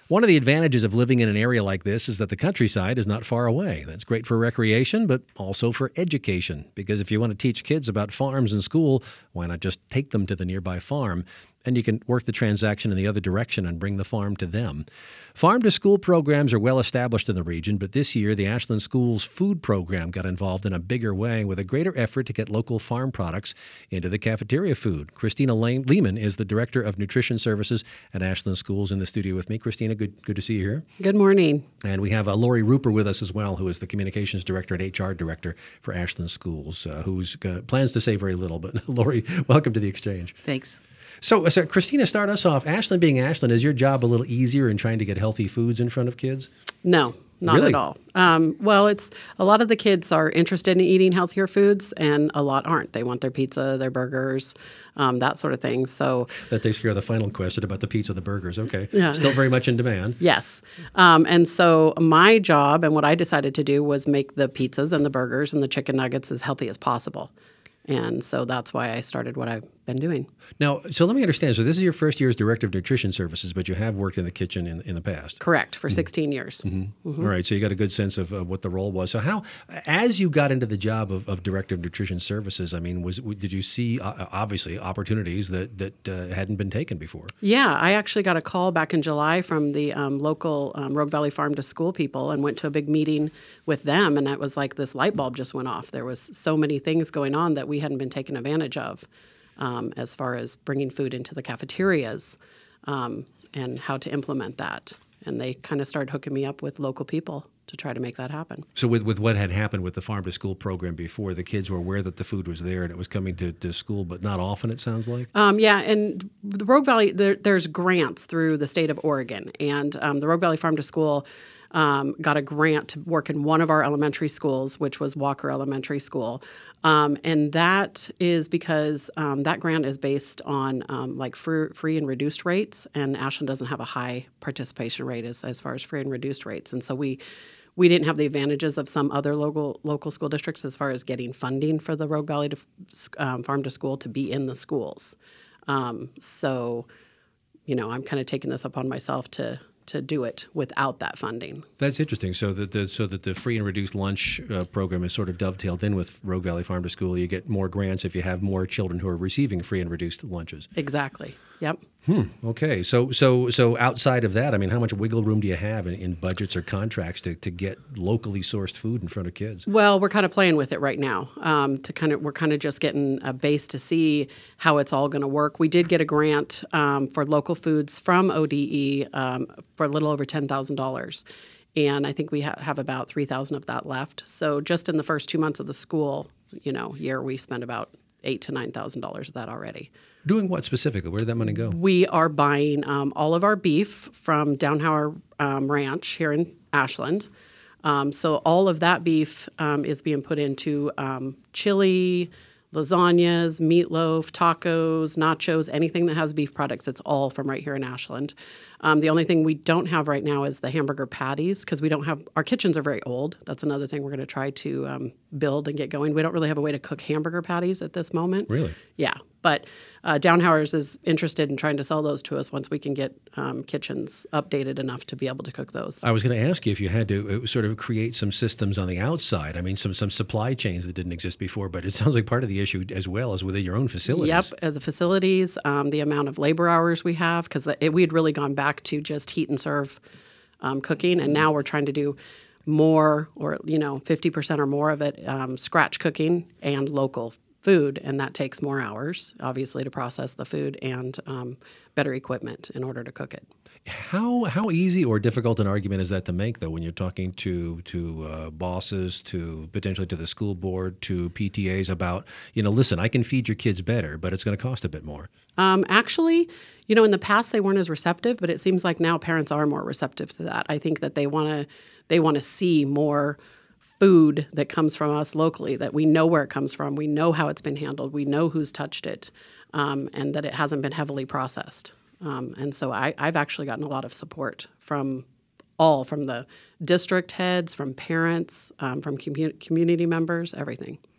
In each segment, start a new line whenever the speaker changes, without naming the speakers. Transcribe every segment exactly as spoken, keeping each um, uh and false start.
One of the advantages of living in an area like this is that the countryside is not far away. That's great for recreation, but also for education. Because if you want to teach kids about farms in school, why not just take them to the nearby farm? And you can work the transaction in the other direction and bring the farm to them. Farm-to-school programs are well established in the region, but this year the Ashland Schools food program got involved in a bigger way with a greater effort to get local farm products into the cafeteria food. Christina Lehman is the Director of Nutrition Services at Ashland Schools in the studio with me. Christina, good good to see you here.
Good morning.
And we have uh, Lori Rupert with us as well, who is the Communications Director and H R Director for Ashland Schools, uh, who's uh, plans to say very little. But Lori, welcome to the Exchange.
Thanks.
So, so, Christina, start us off. Ashland being Ashland, is your job a little easier in trying to get healthy foods in front of kids?
No, not
Really?
at all. Um, well, it's a lot of the kids are interested in eating healthier foods, and a lot aren't. They want their pizza, their burgers, um, that sort of thing. So,
That takes care of the final question about the pizza, the burgers. Okay.
Yeah.
Still very much in demand.
yes. Um, and so my job and what I decided to do was make the pizzas and the burgers and the chicken nuggets as healthy as possible. And so that's why I started what I've been doing.
Now, so let me understand. So this is your first year as Director of Nutrition Services, but you have worked in the kitchen in, in the past.
Correct, for sixteen years.
All right, so you got a good sense of, of what the role was. So how, as you got into the job of, of Director of Nutrition Services, I mean, was did you see, uh, obviously, opportunities that, that uh, hadn't been taken before?
Yeah, I actually got a call back in July from the um, local um, Rogue Valley Farm to School people and went to a big meeting with them. And it was like this light bulb just went off. There was so many things going on that we hadn't been taken advantage of um, as far as bringing food into the cafeterias um, and how to implement that. And they kind of started hooking me up with local people to try to make that happen.
So with, with what had happened with the Farm to School program before, the kids were aware that the food was there and it was coming to, to school, but not often, it sounds like?
Um, yeah, and the Rogue Valley, there, there's grants through the state of Oregon, and um, the Rogue Valley Farm to School um, got a grant to work in one of our elementary schools, which was Walker Elementary School, um, and that is because um, that grant is based on um, like free, free and reduced rates, and Ashland doesn't have a high participation rate as, as far as free and reduced rates, and so we we didn't have the advantages of some other local local school districts as far as getting funding for the Rogue Valley to, um, Farm to School to be in the schools. Um, so, you know, I'm kind of taking this upon myself to to do it without that funding.
That's interesting. So that the so that the free and reduced lunch uh, program is sort of dovetailed in with Rogue Valley Farm to School. You get more grants if you have more children who are receiving free and reduced lunches.
Exactly. Yep.
Hmm. Okay. So so so outside of that, I mean, how much wiggle room do you have in, in budgets or contracts to, to get locally sourced food in front of kids?
Well, we're kind of playing with it right now. Um, to kind of, we're kind of just getting a base to see how it's all going to work. We did get a grant um, for local foods from O D E um, for a little over ten thousand dollars, and I think we ha- have about three thousand of that left. So just in the first two months of the school, you know, year, we spent about eight to nine thousand dollars of that already.
Doing what specifically? Where did that money go?
We are buying um, all of our beef from Downhauer um, Ranch here in Ashland. Um, so all of that beef um, is being put into um, chili, lasagnas, meatloaf, tacos, nachos, anything that has beef products. It's all from right here in Ashland. Um, the only thing we don't have right now is the hamburger patties because we don't have, our kitchens are very old. That's another thing we're going to try to um, build and get going. We don't really have a way to cook hamburger patties at this moment.
Really?
Yeah. But uh, Downhauer's is interested in trying to sell those to us once we can get um, kitchens updated enough to be able to cook those.
I was going to ask you if you had to uh, sort of create some systems on the outside. I mean, some some supply chains that didn't exist before, but it sounds like part of the issue as well as within your own facilities.
Yep, uh, the facilities, um, the amount of labor hours we have, because we had really gone back to just heat and serve um, cooking, and now we're trying to do more, or you know, fifty percent or more of it um, scratch cooking and local food, and that takes more hours, obviously, to process the food and um, better equipment in order to cook it.
How how easy or difficult an argument is that to make, though, when you're talking to to uh, bosses, to potentially to the school board, to P T As about, you know, listen, I can feed your kids better, but it's going to cost a bit more?
Um, actually, you know, in the past they weren't as receptive, but it seems like now parents are more receptive to that. I think that they want to they want to see more food that comes from us locally, that we know where it comes from, we know how it's been handled, we know who's touched it, um, and that it hasn't been heavily processed. Um, and so I, I've actually gotten a lot of support from all, from the district heads, from parents, um, from commu- community members, everything.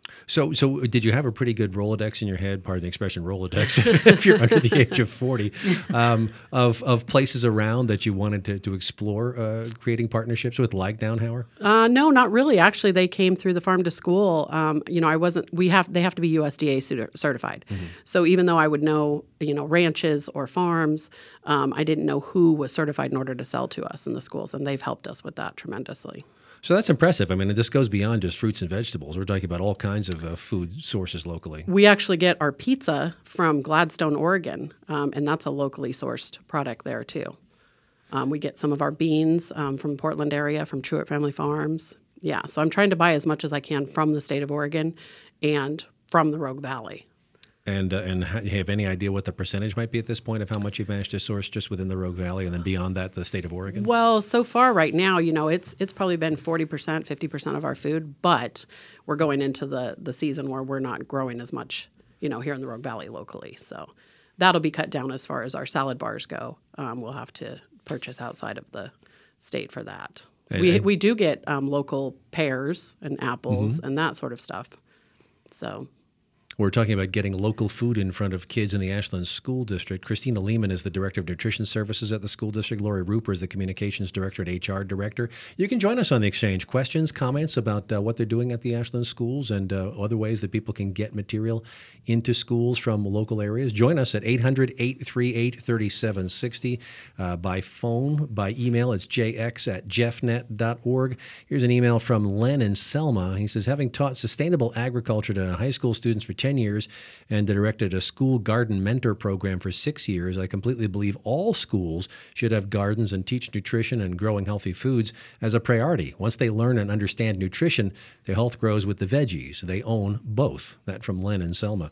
So, so did you have a pretty good Rolodex in your head? Pardon the expression, Rolodex, if you're under the age of forty, um, of of places around that you wanted to to explore, uh, creating partnerships with, like Downhauer?
Uh, no, not really. Actually, they came through the farm to school. Um, you know, I wasn't. We have they have to be U S D A certified. Mm-hmm. So even though I would know, you know, ranches or farms, um, I didn't know who was certified in order to sell to us in the schools, and they've helped us with that tremendously.
So that's impressive. I mean, this goes beyond just fruits and vegetables. We're talking about all kinds of uh, food sources locally.
We actually get our pizza from Gladstone, Oregon, um, and that's a locally sourced product there too. Um, we get some of our beans um, from Portland area, from Truett Family Farms. Yeah, so I'm trying to buy as much as I can from the state of Oregon and from the Rogue Valley.
And uh, and ha- you have any idea what the percentage might be at this point of how much you've managed to source just within the Rogue Valley, and then beyond that, the state of Oregon?
Well, so far right now, you know, it's it's probably been forty percent, fifty percent of our food, but we're going into the, the season where we're not growing as much, you know, here in the Rogue Valley locally. So that'll be cut down as far as our salad bars go. Um, we'll have to purchase outside of the state for that.
And,
we
and,
we do get um, local pears and apples
mm-hmm.
and that sort of stuff. So...
We're talking about getting local food in front of kids in the Ashland School District. Christina Lehman is the Director of Nutrition Services at the school district. Lori Rooper is the Communications Director and H R Director. You can join us on the exchange. Questions, comments about uh, what they're doing at the Ashland schools and uh, other ways that people can get material into schools from local areas. Join us at eight hundred, eight three eight, three seven six zero. Uh, by phone, by email, it's j x at jeffnet dot org. Here's an email from Len in Selma. He says, having taught sustainable agriculture to high school students for ten years and directed a school garden mentor program for six years, I completely believe all schools should have gardens and teach nutrition and growing healthy foods as a priority. Once they learn and understand nutrition, their health grows with the veggies. They own both. That from Len in Selma.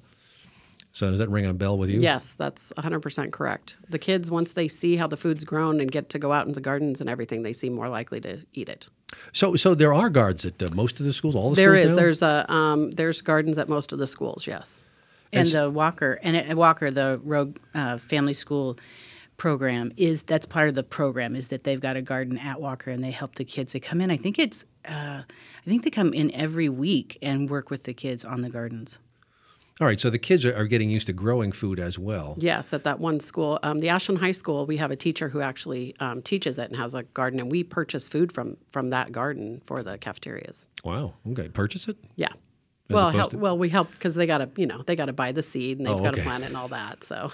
So does that ring a bell with you?
Yes, that's one hundred percent correct. The kids, once they see how the food's grown and get to go out into gardens and everything, they seem more likely to eat it.
So, so there are gardens at uh, most of the schools. All the
there
schools
is.
now?
There's a um, there's gardens at most of the schools. Yes.
And the Walker and at Walker, the Rogue uh, Family School program is that's part of the program is that they've got a garden at Walker and they help the kids. They come in. I think it's uh, I think they come in every week and work with the kids on the gardens.
All right, so the kids are, are getting used to growing food as well.
Yes, at that one school. Um, the Ashland High School, we have a teacher who actually um, teaches it and has a garden, and we purchase food from from that garden for the cafeterias.
Wow, okay. Purchase it?
Yeah.
As
well,
opposed
help,
to-
well, we help because they got to, you know, they got to buy the seed and they've
Oh,
got to
okay.
plant it and all that. So,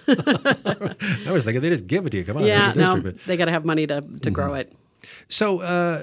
I was thinking they just give it to you. Come on,
yeah,
there's a
no,
district, but-
they got to have money to to grow it.
So, uh,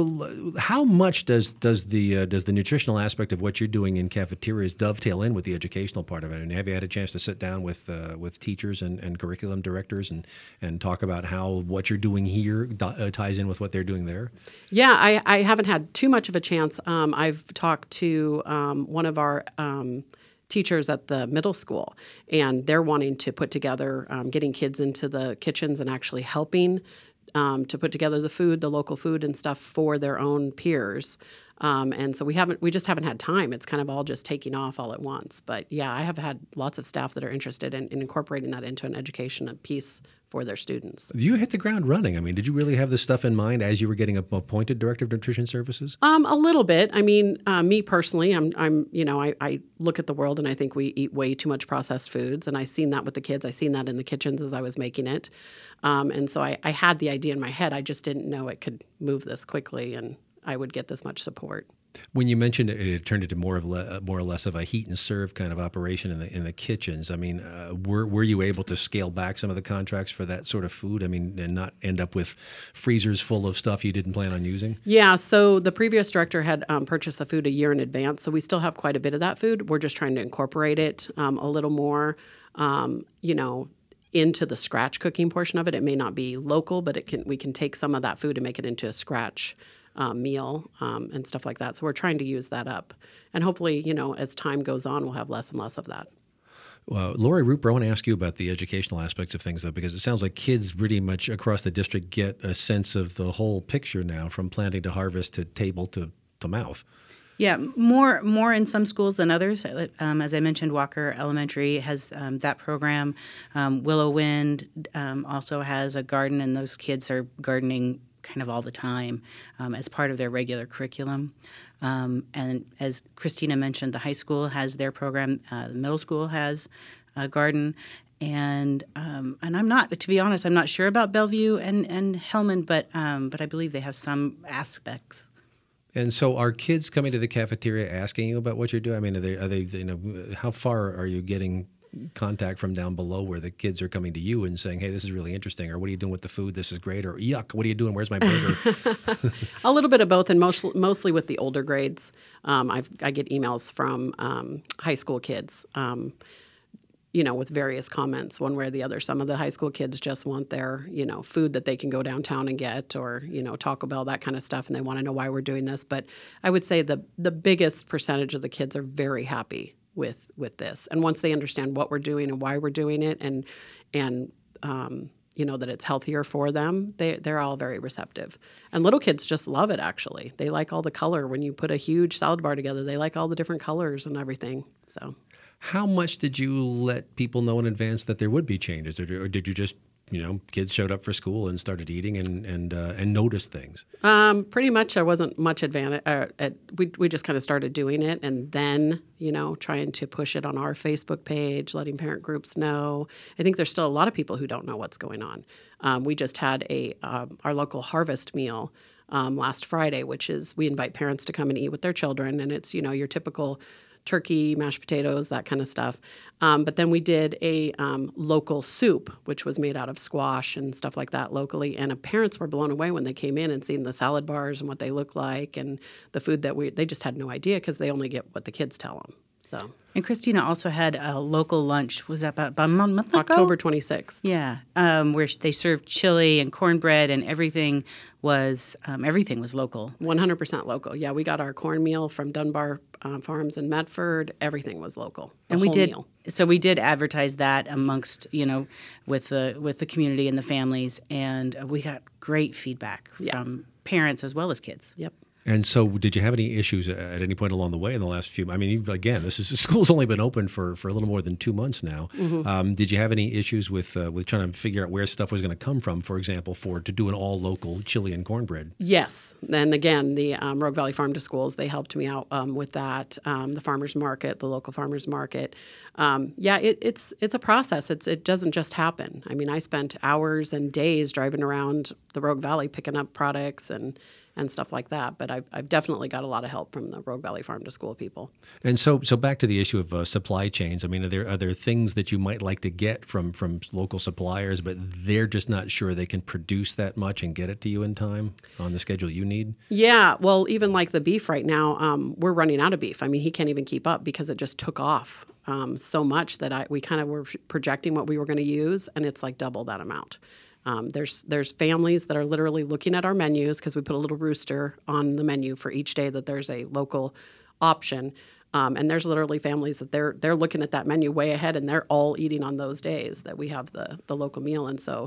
so how much does does the uh, does the nutritional aspect of what you're doing in cafeterias dovetail in with the educational part of it? And have you had a chance to sit down with uh, with teachers and, and curriculum directors and, and talk about how what you're doing here do- uh, ties in with what they're doing there?
Yeah, I, I haven't had too much of a chance. Um, I've talked to um, one of our um, teachers at the middle school, and they're wanting to put together, um, getting kids into the kitchens and actually helping um, to put together the food, the local food and stuff for their own peers. Um, and so we haven't, we just haven't had time. It's kind of all just taking off all at once. But yeah, I have had lots of staff that are interested in, in incorporating that into an education piece for their students.
You hit the ground running. I mean, did you really have this stuff in mind as you were getting appointed Director of Nutrition Services?
Um, a little bit. I mean, uh, me personally, I'm, I'm, you know, I, I look at the world and I think we eat way too much processed foods, and I seen that with the kids. I seen that in the kitchens as I was making it, um, and so I, I had the idea in my head. I just didn't know it could move this quickly, and I would get this much support.
When you mentioned it, it turned into more of le- more or less of a heat and serve kind of operation in the in the kitchens. I mean, uh, were were you able to scale back some of the contracts for that sort of food? I mean, and not end up with freezers full of stuff you didn't plan on using?
Yeah. So the previous director had um, purchased the food a year in advance, so we still have quite a bit of that food. We're just trying to incorporate it um, a little more. Um, you know. into the scratch cooking portion of it. It may not be local, but it can we can take some of that food and make it into a scratch um, meal um, and stuff like that. So we're trying to use that up. And hopefully, you know, as time goes on, we'll have less and less of that.
Well, Lori Rooper, I want to ask you about the educational aspects of things, though, because it sounds like kids pretty much across the district get a sense of the whole picture now, from planting to harvest to table to, to mouth.
Yeah, more more in some schools than others. Um, as I mentioned, Walker Elementary has um, that program. Um, Willow Wind um, also has a garden, and those kids are gardening kind of all the time um, as part of their regular curriculum. Um, and as Christina mentioned, the high school has their program. Uh, the middle school has a garden. And um, and I'm not, to be honest, I'm not sure about Bellevue and, and Hellman, but um, but I believe they have some aspects.
And so, are kids coming to the cafeteria asking you about what you're doing? I mean, are they, are they, you know, how far are you getting contact from down below where the kids are coming to you and saying, hey, this is really interesting, or what are you doing with the food? This is great, or yuck, what are you doing? Where's my burger?
A little bit of both, and most, mostly with the older grades. Um, I've, I get emails from um, high school kids, um, you know, with various comments one way or the other. Some of the high school kids just want their, you know, food that they can go downtown and get, or, you know, Taco Bell, that kind of stuff, and they want to know why we're doing this. But I would say the the biggest percentage of the kids are very happy with with this. And once they understand what we're doing and why we're doing it, and and um, you know, that it's healthier for them, they they're all very receptive. And little kids just love it. Actually, they like all the color. When you put a huge salad bar together, they like all the different colors and everything. So.
How much did you let people know in advance that there would be changes, or, or did you just, you know, kids showed up for school and started eating and and uh, and noticed things? Um,
pretty much, there wasn't much advantage. Uh, at, we we just kind of started doing it, and then, you know, trying to push it on our Facebook page, letting parent groups know. I think there's still a lot of people who don't know what's going on. Um, we just had a um, our local harvest meal um, last Friday, which is we invite parents to come and eat with their children, and it's, you know, your typical turkey, mashed potatoes, that kind of stuff. Um, but then we did a um, local soup, which was made out of squash and stuff like that locally. And uh, parents were blown away when they came in and seen the salad bars and what they look like, and the food that we, they just had no idea because they only get what the kids tell them. So.
And Christina also had a local lunch. Was that about, about a month ago?
October twenty-sixth.
Yeah, um, where they served chili and cornbread, and everything was um, everything was local.
one hundred percent local. Yeah, we got our cornmeal from Dunbar uh, Farms in Medford. Everything was local. The
and we
whole
did.
Meal.
So we did advertise that amongst, you know, with the with the community and the families, and we got great feedback
Yeah.
from parents as well as kids.
Yep.
And so, did you have any issues at any point along the way in the last few? I mean, again, this is school's only been open for, for a little more than two months now. Mm-hmm. Um, did you have any issues with uh, with trying to figure out where stuff was going to come from? For example, for to do an all local chili and cornbread.
Yes, and again, the um, Rogue Valley Farm to Schools, they helped me out um, with that. Um, the farmers market, the local farmers market. Um, yeah, it, it's it's a process. It's it doesn't just happen. I mean, I spent hours and days driving around the Rogue Valley picking up products and. and stuff like that. But I've, I've definitely got a lot of help from the Rogue Valley Farm to School people.
And so so back to the issue of uh, supply chains. I mean, are there, are there things that you might like to get from, from local suppliers, but they're just not sure they can produce that much and get it to you in time on the schedule you need?
Yeah, well, even like the beef right now, um, we're running out of beef. I mean, he can't even keep up because it just took off um, so much that I we kind of were projecting what we were going to use, and it's like double that amount. Um, there's there's families that are literally looking at our menus because we put a little rooster on the menu for each day that there's a local option, um, and there's literally families that they're they're looking at that menu way ahead, and they're all eating on those days that we have the the local meal. And so,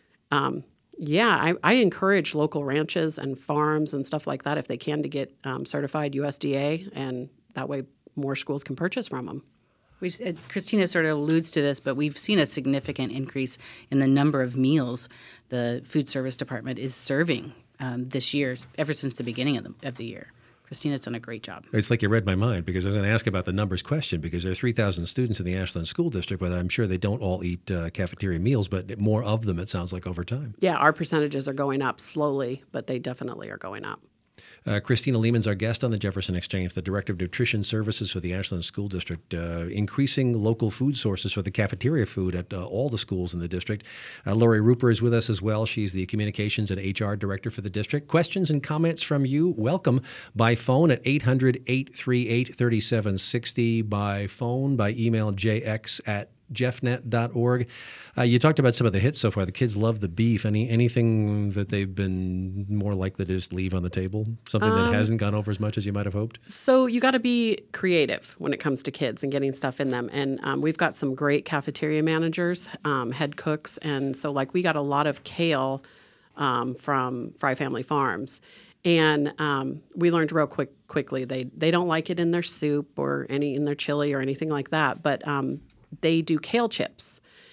um, yeah, I, I encourage local ranches and farms and stuff like that if they can to get um, certified U S D A, and that way more schools can purchase from them.
We've, uh, Christina sort of alludes to this, but we've seen a significant increase in the number of meals the food service department is serving um, this year, ever since the beginning of the, of the year. Christina's done a great job.
It's like you read my mind, because I was going to ask about the numbers question, because there are three thousand students in the Ashland School District, but I'm sure they don't all eat uh, cafeteria meals, but more of them, it sounds like, over time.
Yeah, our percentages are going up slowly, but they definitely are going up.
Uh, Christina Lehman's our guest on the Jefferson Exchange, the Director of Nutrition Services for the Ashland School District, uh, increasing local food sources for the cafeteria food at uh, all the schools in the district. Uh, Lori Rupert is with us as well. She's the Communications and H R Director for the district. Questions and comments from you, welcome by phone at eight hundred, eight three eight, three seven six zero, by phone, by email, jx at jeffnet dot org. Uh, you talked about some of the hits so far. The kids love the beef. Any anything that they've been more likely to just leave on the table? Something um, that hasn't gone over as much as you might have hoped?
So you got to be creative when it comes to kids and getting stuff in them. And um, we've got some great cafeteria managers, um, head cooks. And so like we got a lot of kale um, from Fry Family Farms. And um, we learned real quick quickly they they don't like it in their soup or any in their chili or anything like that. But um, they do kale chips.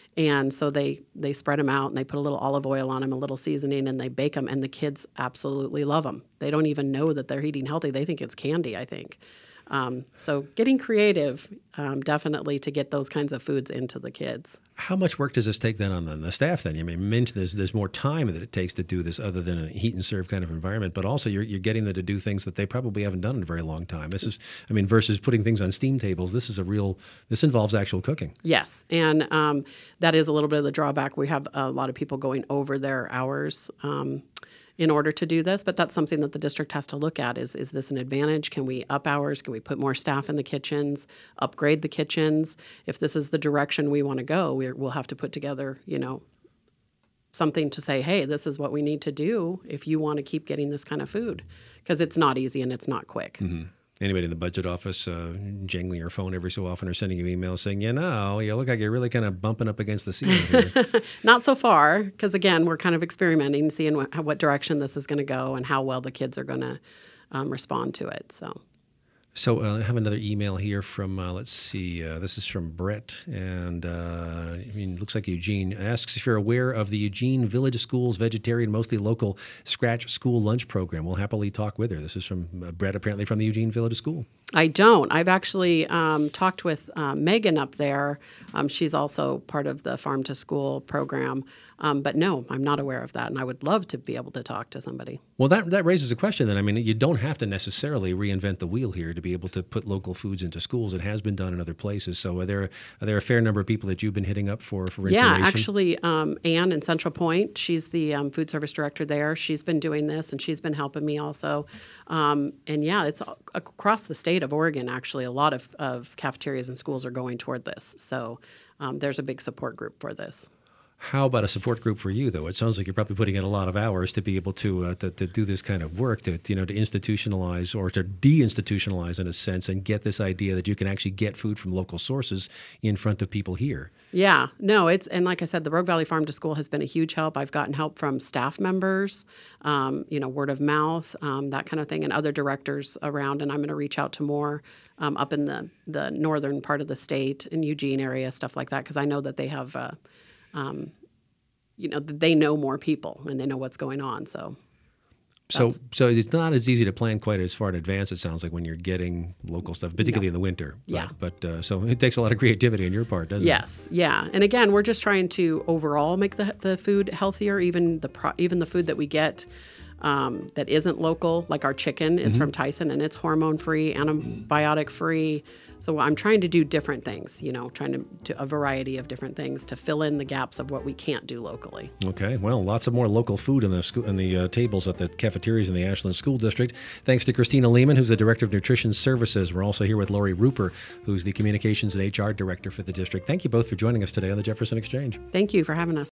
And so they they spread them out and they put a little olive oil on them, a little seasoning, and they bake them. And the kids absolutely love them. They don't even know that they're eating healthy. They think it's candy, I think. Um, so getting creative, um, definitely to get those kinds of foods into the kids.
How much work does this take then on the, the staff then? I mean, you mentioned there's, there's more time that it takes to do this other than a heat and serve kind of environment, but also you're, you're getting them to do things that they probably haven't done in a very long time. This is, I mean, versus putting things on steam tables, this is a real, this involves actual cooking.
Yes, and um, that is a little bit of the drawback. We have a lot of people going over their hours um, in order to do this, but that's something that the district has to look at. Is is this an advantage? Can we up hours? Can we put more staff in the kitchens, upgrade the kitchens? If this is the direction we want to go, we're, we'll have to put together, you know, something to say, hey, this is what we need to do if you want to keep getting this kind of food, because it's not easy and it's not quick.
Mm-hmm. Anybody in the budget office uh, jangling your phone every so often or sending you emails saying, you know, you look like you're really kind of bumping up against the ceiling here?
Not so far, because again, we're kind of experimenting, seeing what, what direction this is going to go and how well the kids are going to um, respond to it. So.
So uh, I have another email here from, uh, let's see, uh, this is from Brett, and uh, I mean, looks like Eugene. Asks if you're aware of the Eugene Village Schools vegetarian, mostly local scratch school lunch program. We'll happily talk with her. This is from uh, Brett, apparently from the Eugene Village School.
I don't. I've actually um, talked with uh, Megan up there. Um, she's also part of the Farm to School program. Um, but no, I'm not aware of that, and I would love to be able to talk to somebody.
Well, that that raises a question then. I mean, you don't have to necessarily reinvent the wheel here to be able to put local foods into schools. It has been done in other places. So are there are there a fair number of people that you've been hitting up for, for information?
Yeah, actually, um, Anne in Central Point, she's the um, food service director there. She's been doing this, and she's been helping me also. Um, and yeah, it's across the state of Oregon, actually. A lot of, of cafeterias and schools are going toward this. So um, there's a big support group for this.
How about a support group for you, though? It sounds like you're probably putting in a lot of hours to be able to uh, to, to do this kind of work, to you know, to institutionalize or to deinstitutionalize in a sense, and get this idea that you can actually get food from local sources in front of people here.
Yeah, no, it's, and like I said, the Rogue Valley Farm to School has been a huge help. I've gotten help from staff members, um, you know, word of mouth, um, that kind of thing, and other directors around. And I'm going to reach out to more um, up in the the northern part of the state, in Eugene area, stuff like that, because I know that they have. Uh, Um, you know, they know more people and they know what's going on. So,
so, so it's not as easy to plan quite as far in advance. It sounds like when you're getting local stuff, particularly no. in the winter. But,
yeah.
But uh, so it takes a lot of creativity on your part, doesn't
yes.
it?
Yes. Yeah. And again, we're just trying to overall make the the food healthier. Even the pro, even the food that we get. Um, that isn't local, like our chicken is mm-hmm. from Tyson, and it's hormone-free, antibiotic-free. So I'm trying to do different things, you know, trying to do a variety of different things to fill in the gaps of what we can't do locally.
Okay, well, lots of more local food in the school, in the uh, tables at the cafeterias in the Ashland School District. Thanks to Christina Lehman, who's the Director of Nutrition Services. We're also here with Lori Rupert, who's the Communications and H R Director for the district. Thank you both for joining us today on the Jefferson Exchange.
Thank you for having us.